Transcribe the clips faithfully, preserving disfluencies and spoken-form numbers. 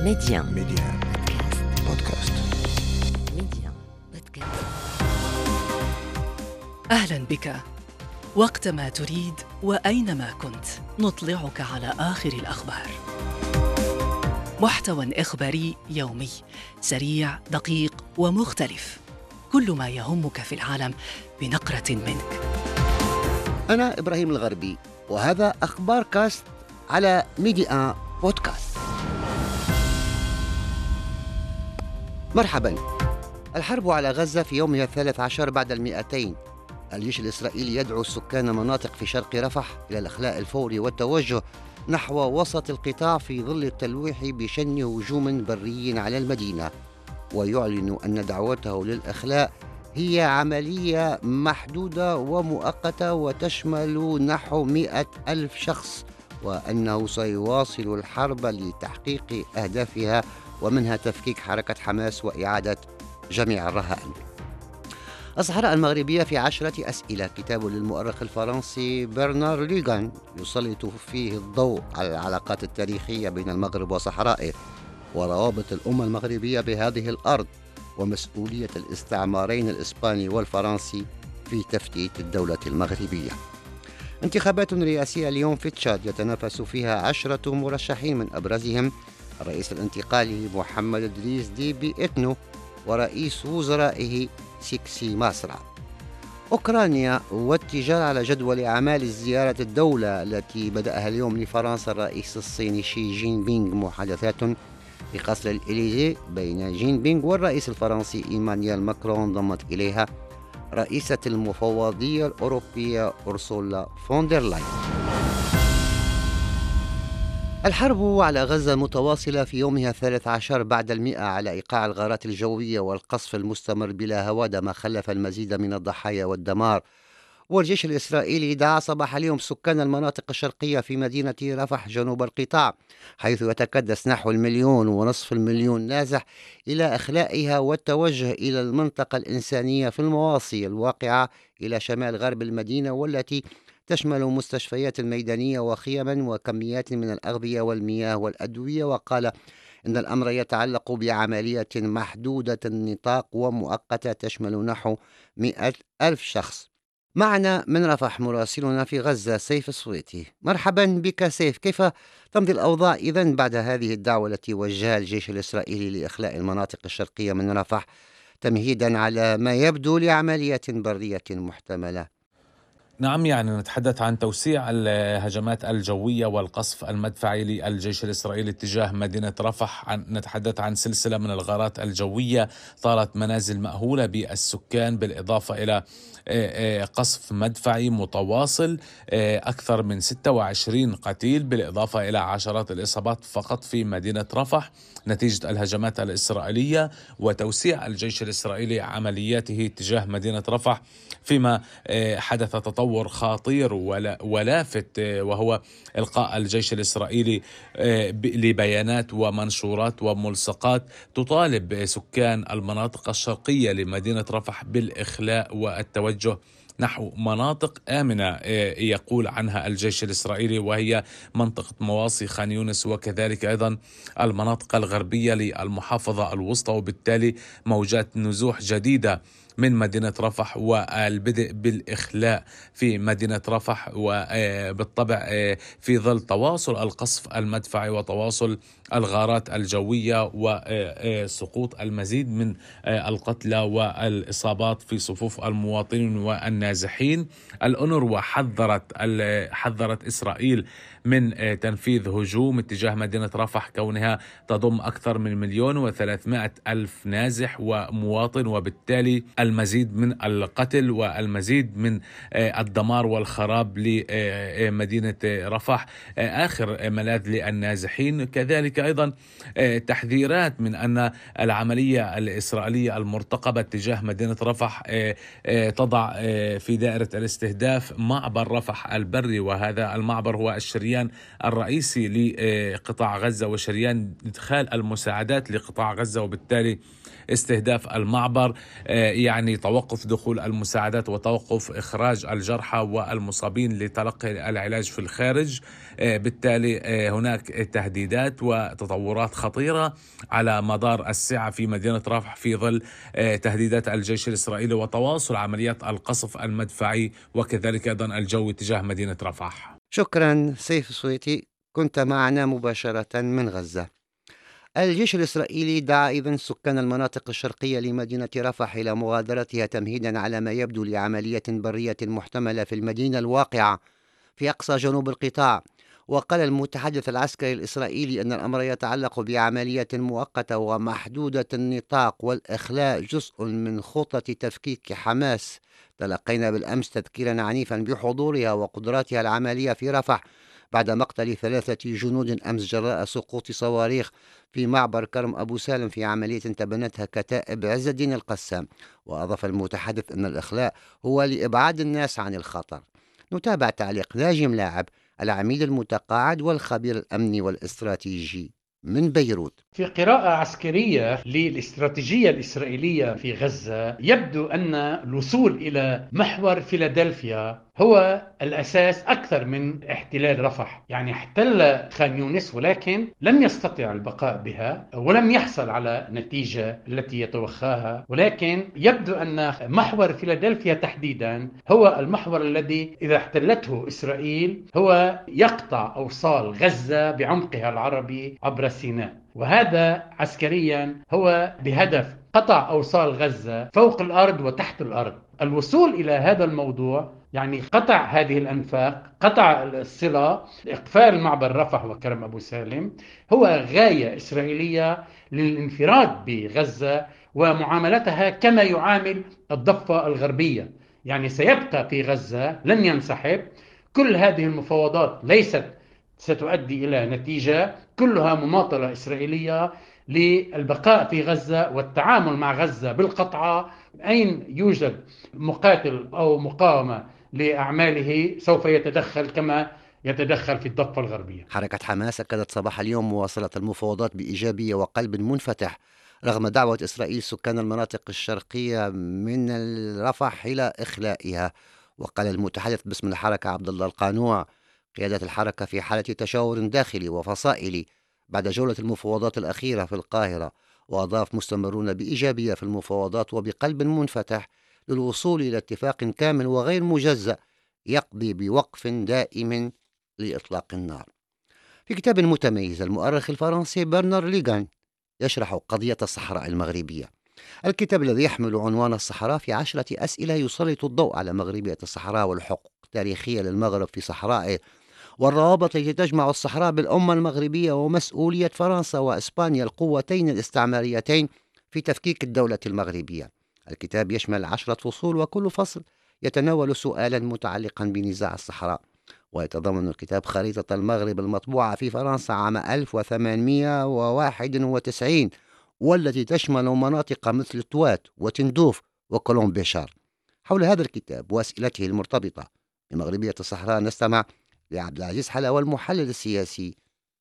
ميديان ميديان بودكاست. ميديان بودكاست. أهلاً بك. وقتما تريد وأينما كنت نطلعك على آخر الأخبار. محتوى إخباري يومي سريع دقيق ومختلف، كل ما يهمك في العالم بنقرة منك. أنا إبراهيم الغربي، وهذا أخبار كاست على ميديان بودكاست. مرحباً. الحرب على غزة في يومها الثالث عشر بعد المئتين. الجيش الإسرائيلي يدعو سكان مناطق في شرق رفح إلى الإخلاء الفوري والتوجه نحو وسط القطاع في ظل التلويح بشن هجوم بري على المدينة، ويعلن أن دعوته للإخلاء هي عملية محدودة ومؤقتة وتشمل نحو مئة ألف شخص، وأنه سيواصل الحرب لتحقيق أهدافها ومنها تفكيك حركة حماس وإعادة جميع الرهائن. الصحراء المغربية في عشرة أسئلة، كتاب للمؤرخ الفرنسي برنار ليغان يسلط فيه الضوء على العلاقات التاريخية بين المغرب وصحرائه وروابط الأمة المغربية بهذه الأرض ومسؤولية الاستعمارين الإسباني والفرنسي في تفتيت الدولة المغربية. انتخابات رئاسية اليوم في تشاد يتنافس فيها عشرة مرشحين، من أبرزهم الرئيس الانتقالي محمد إدريس ديبي إتنو ورئيس وزرائه سيكسي ماسرا. أوكرانيا والتجارة على جدول أعمال الزيارة الدولة التي بدأها اليوم لفرنسا الرئيس الصيني شي جين بينغ. محادثات في قصر الإليزي بين جين بينغ والرئيس الفرنسي إيمانويل ماكرون ضمت إليها رئيسة المفوضية الأوروبية أورسولا فوندر لاين. الحرب على غزة متواصلة في يومها الثالث عشر بعد المئة على إيقاع الغارات الجوية والقصف المستمر بلا هوادة، ما خلف المزيد من الضحايا والدمار. والجيش الإسرائيلي دعا صباح اليوم سكان المناطق الشرقية في مدينة رفح جنوب القطاع، حيث يتكدس نحو المليون ونصف المليون نازح، إلى إخلائها والتوجه إلى المنطقة الإنسانية في المواصي الواقعة إلى شمال غرب المدينة، والتي تشمل مستشفيات الميدانية وخيما وكميات من الأغذية والمياه والأدوية. وقال إن الأمر يتعلق بعملية محدودة النطاق ومؤقتة تشمل نحو مئة ألف شخص. معنا من رفح مراسلنا في غزة سيف السويتي. مرحبا بك سيف، كيف تمضي الأوضاع إذن بعد هذه الدعوة التي وجهها الجيش الإسرائيلي لإخلاء المناطق الشرقية من رفح تمهيدا على ما يبدو لعملية برية محتملة؟ نعم، يعني نتحدث عن توسيع الهجمات الجوية والقصف المدفعي للجيش الإسرائيلي تجاه مدينة رفح. عن نتحدث عن سلسلة من الغارات الجوية طالت منازل مأهولة بالسكان، بالإضافة إلى قصف مدفعي متواصل، أكثر من ستة وعشرين قتيل، بالإضافة إلى عشرات الإصابات فقط في مدينة رفح نتيجة الهجمات الإسرائيلية وتوسيع الجيش الإسرائيلي عملياته تجاه مدينة رفح، فيما حدث تطور خطير ولافت، وهو إلقاء الجيش الإسرائيلي لبيانات ومنشورات وملصقات تطالب سكان المناطق الشرقية لمدينة رفح بالإخلاء والتوجه نحو مناطق آمنة يقول عنها الجيش الإسرائيلي، وهي منطقة مواصي خان يونس وكذلك أيضا المناطق الغربية للمحافظة الوسطى، وبالتالي موجات نزوح جديدة من مدينة رفح والبدء بالإخلاء في مدينة رفح، وبالطبع في ظل تواصل القصف المدفعي وتواصل الغارات الجوية وسقوط المزيد من القتلى والإصابات في صفوف المواطنين والنازحين. الأونروا حذرت حذرت إسرائيل من تنفيذ هجوم اتجاه مدينة رفح، كونها تضم أكثر من مليون وثلاثمائة ألف نازح ومواطن، وبالتالي المزيد من القتل والمزيد من الدمار والخراب لمدينة رفح، آخر ملاذ للنازحين. كذلك أيضا تحذيرات من أن العملية الإسرائيلية المرتقبة تجاه مدينة رفح تضع في دائرة الاستهداف معبر رفح البري، وهذا المعبر هو الشريان الرئيسي لقطاع غزة وشريان إدخال المساعدات لقطاع غزة، وبالتالي استهداف المعبر يعني يعني توقف دخول المساعدات وتوقف إخراج الجرحى والمصابين لتلقي العلاج في الخارج. بالتالي هناك تهديدات وتطورات خطيرة على مدار الساعة في مدينة رفح في ظل تهديدات الجيش الإسرائيلي وتواصل عمليات القصف المدفعي وكذلك أيضا الجوي تجاه مدينة رفح. شكرا سيف السويتي، كنت معنا مباشرة من غزة. الجيش الإسرائيلي دعا إذن سكان المناطق الشرقية لمدينة رفح إلى مغادرتها تمهيدا على ما يبدو لعملية برية محتملة في المدينة الواقعة في أقصى جنوب القطاع. وقال المتحدث العسكري الإسرائيلي أن الأمر يتعلق بعملية مؤقتة ومحدودة النطاق والإخلاء جزء من خطة تفكيك حماس. تلقينا بالأمس تذكيرا عنيفا بحضورها وقدراتها العملية في رفح بعد مقتل ثلاثة جنود أمس جراء سقوط صواريخ في معبر كرم أبو سالم في عملية تبنتها كتائب عز الدين القسام. وأضاف المتحدث أن الإخلاء هو لإبعاد الناس عن الخطر. نتابع تعليق ناجم لاعب العميد المتقاعد والخبير الأمني والاستراتيجي من بيروت. في قراءة عسكرية للاستراتيجية الإسرائيلية في غزة يبدو أن الوصول إلى محور فيلادلفيا هو الأساس أكثر من احتلال رفح. يعني احتل خان يونس ولكن لم يستطع البقاء بها ولم يحصل على نتيجة التي يتوخاها، ولكن يبدو أن محور فيلادلفيا تحديدا هو المحور الذي إذا احتلته إسرائيل هو يقطع أوصال غزة بعمقها العربي عبر سيناء، وهذا عسكريا هو بهدف قطع أوصال غزة فوق الأرض وتحت الأرض. الوصول إلى هذا الموضوع يعني قطع هذه الأنفاق، قطع الصلة، إقفال معبر رفح وكرم أبو سالم هو غاية إسرائيلية للانفراد بغزة ومعاملتها كما يعامل الضفة الغربية. يعني سيبقى في غزة، لن ينسحب. كل هذه المفاوضات ليست ستؤدي إلى نتيجة، كلها مماطلة إسرائيلية للبقاء في غزة والتعامل مع غزة بالقطعة. أين يوجد مقاتل أو مقاومة لأعماله سوف يتدخل كما يتدخل في الضفة الغربية. حركة حماس أكدت صباح اليوم مواصلة المفاوضات بإيجابية وقلب منفتح رغم دعوة إسرائيل سكان المناطق الشرقية من رفح إلى إخلائها. وقال المتحدث باسم الحركة عبد الله القانوع قيادة الحركة في حالة تشاور داخلي وفصائلي بعد جولة المفاوضات الأخيرة في القاهرة. وأضاف مستمرون بإيجابية في المفاوضات وبقلب منفتح للوصول إلى اتفاق كامل وغير مجزأ يقضي بوقف دائم لإطلاق النار. في كتاب متميز المؤرخ الفرنسي برنار ليغان يشرح قضية الصحراء المغربية. الكتاب الذي يحمل عنوان الصحراء في عشرة أسئلة يسلط الضوء على مغربية الصحراء والحقوق التاريخية للمغرب في صحرائه والروابط التي تجمع الصحراء بالأمة المغربية ومسؤولية فرنسا وإسبانيا القوتين الاستعماريتين في تفكيك الدولة المغربية. الكتاب يشمل عشرة فصول وكل فصل يتناول سؤالا متعلقا بنزاع الصحراء. ويتضمن الكتاب خريطة المغرب المطبوعة في فرنسا عام ألف وثمانمئة وواحد وتسعين والتي تشمل مناطق مثل توات وتندوف وكولومبيشار. حول هذا الكتاب وأسئلته المرتبطة بمغربية الصحراء نستمع لعبد العزيز حلاوة المحلل السياسي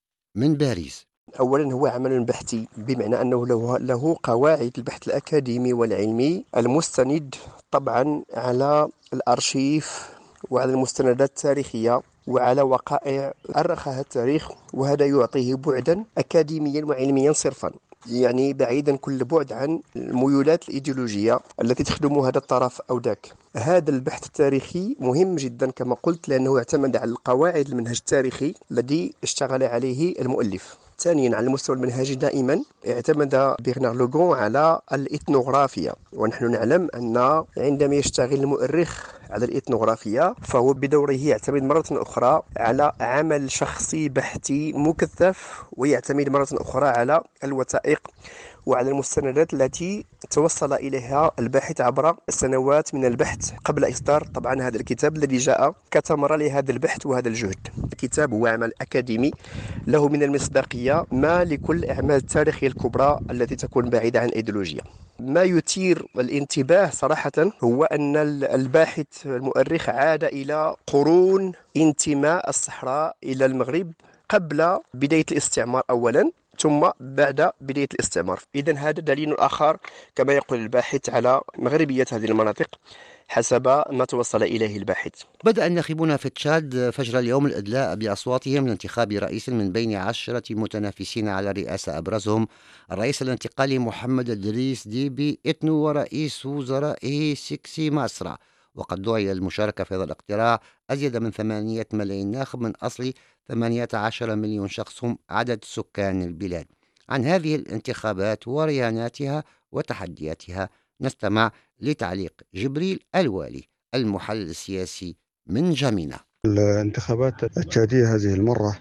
من باريس. أولا هو عمل بحثي بمعنى أنه له, له قواعد البحث الأكاديمي والعلمي المستند طبعا على الأرشيف وعلى المستندات التاريخية وعلى وقائع أرخها التاريخ، وهذا يعطيه بعدا أكاديميا وعلميا صرفا، يعني بعيدا كل بعد عن الميولات الإيديولوجية التي تخدم هذا الطرف أو ذاك. هذا البحث التاريخي مهم جدا كما قلت لأنه يعتمد على القواعد المنهج التاريخي الذي اشتغل عليه المؤلف. ثانيا على المستوى المنهجي دائما اعتمد برنار لوغون على الإثنوغرافيا، ونحن نعلم أن عندما يشتغل المؤرخ على الإثنوغرافيا فهو بدوره يعتمد مرة أخرى على عمل شخصي بحثي مكثف، ويعتمد مرة أخرى على الوثائق وعلى المستندات التي توصل إليها الباحث عبر سنوات من البحث قبل إصدار طبعا هذا الكتاب الذي جاء كثمرة لهذا البحث وهذا الجهد. الكتاب هو عمل أكاديمي له من المصداقية ما لكل الأعمال التاريخية الكبرى التي تكون بعيدة عن الإيديولوجيا. ما يثير الانتباه صراحة هو أن الباحث المؤرخ عاد إلى قرون انتماء الصحراء إلى المغرب قبل بداية الاستعمار أولا، ثم بعد بداية الاستعمار. إذن هذا دليل آخر كما يقول الباحث على مغربية هذه المناطق حسب ما توصل إليه الباحث. بدأ الناخبون في تشاد فجر اليوم الإدلاء بأصواتهم لانتخاب رئيس من بين عشرة متنافسين على الرئاسة، أبرزهم الرئيس الانتقالي محمد إدريس ديبي إتنو ورئيس وزرائه سيكسي ماسرا. وقد دعي المشاركة في هذا الاقتراع أزيد من ثمانية ملايين ناخب من أصل ثمانية عشر مليون شخص هم عدد سكان البلاد. عن هذه الانتخابات ورياناتها وتحدياتها نستمع لتعليق جبريل الوالي المحلل السياسي من جمينة. الانتخابات التشادية هذه المرة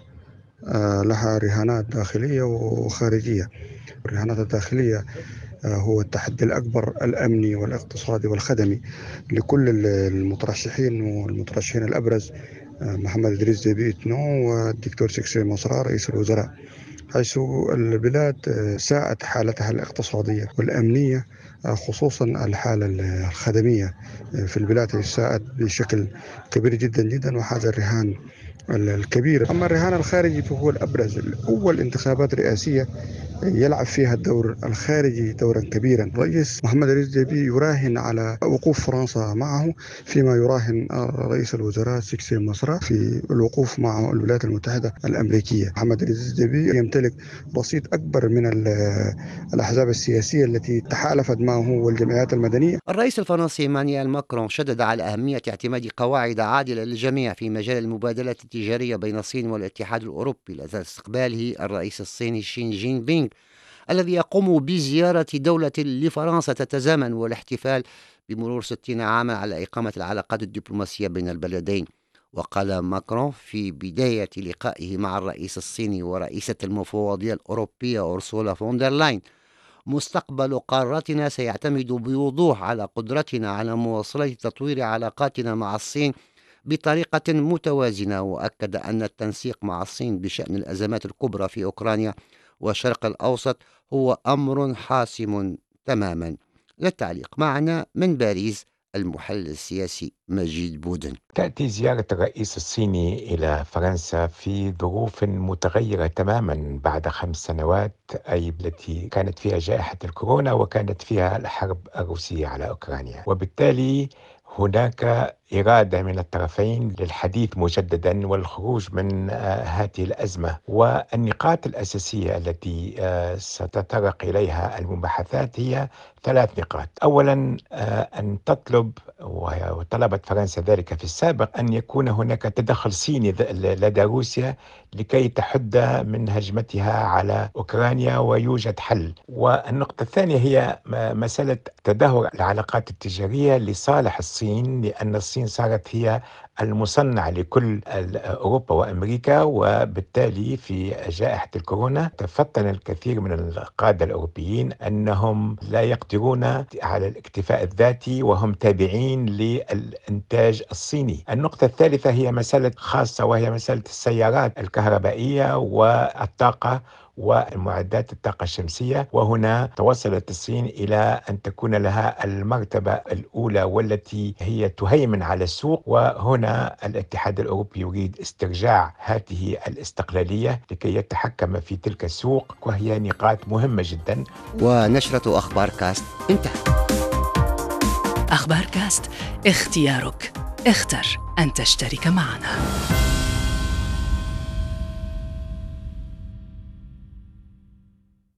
لها رهانات داخلية وخارجية. الرهانات الداخلية هو التحدي الأكبر الأمني والاقتصادي والخدمي لكل المترشحين، والمترشحين الأبرز محمد إدريس ديبي إتنو والدكتور سيكسي ماسرا رئيس الوزراء، حيث البلاد ساءت حالتها الاقتصادية والأمنية، خصوصا الحالة الخدمية في البلاد ساءت بشكل كبير جدا جدا، وهذا الرهان الكبير. أما الرهان الخارجي فهو الأبرز. أول انتخابات رئاسية يلعب فيها الدور الخارجي دورا كبيرا. الرئيس محمد إدريس ديبي يراهن على وقوف فرنسا معه، فيما يراهن رئيس الوزراء سيكسي ماسرا في الوقوف مع الولايات المتحدة الأمريكية. محمد إدريس ديبي يمتلك رصيد أكبر من الأحزاب السياسية التي تحالفت معه والجمعيات المدنية. الرئيس الفرنسي إيمانويل ماكرون شدد على أهمية اعتماد قواعد عادلة للجميع في مجال المبادلات التجارية بين الصين والاتحاد الأوروبي، لازال استقباله الرئيس الصيني شين جين بينغ الذي يقوم بزيارة دولة لفرنسا تتزامن والاحتفال بمرور ستين عاما على إقامة العلاقات الدبلوماسية بين البلدين. وقال ماكرون في بداية لقائه مع الرئيس الصيني ورئيسة المفوضية الأوروبية أورسولا فوندرلاين: مستقبل قارتنا سيعتمد بوضوح على قدرتنا على مواصلة تطوير علاقاتنا مع الصين بطريقة متوازنة. وأكد أن التنسيق مع الصين بشأن الأزمات الكبرى في أوكرانيا والشرق الأوسط هو أمر حاسم تماما. للتعليق معنا من باريس المحلل السياسي مجيد بودن. تأتي زيارة الرئيس الصيني إلى فرنسا في ظروف متغيرة تماما بعد خمس سنوات، أي التي كانت فيها جائحة الكورونا وكانت فيها الحرب الروسية على أوكرانيا، وبالتالي هناك إرادة من الطرفين للحديث مجددا والخروج من هذه الأزمة. والنقاط الأساسية التي ستتطرق إليها المباحثات هي ثلاث نقاط. أولا، أن تطلب، وطلبت فرنسا ذلك في السابق، أن يكون هناك تدخل صيني لدى روسيا لكي تحد من هجمتها على أوكرانيا ويوجد حل. والنقطة الثانية هي مسألة تدهور العلاقات التجارية لصالح الصين، لأن الصين صارت هي المصنع لكل أوروبا وأمريكا، وبالتالي في جائحة الكورونا تفطن الكثير من القادة الأوروبيين أنهم لا يقدرون على الاكتفاء الذاتي وهم تابعين للإنتاج الصيني. النقطة الثالثة هي مسألة خاصة، وهي مسألة السيارات الكهربائية والطاقة ومعدات الطاقة الشمسية، وهنا توصلت الصين إلى أن تكون لها المرتبة الأولى والتي هي تهيمن على السوق. وهنا الاتحاد الأوروبي يريد استرجاع هذه الاستقلالية لكي يتحكم في تلك السوق، وهي نقاط مهمة جدا. ونشرة أخبار كاست انتهت. أخبار كاست، اختيارك، اختر أن تشترك معنا.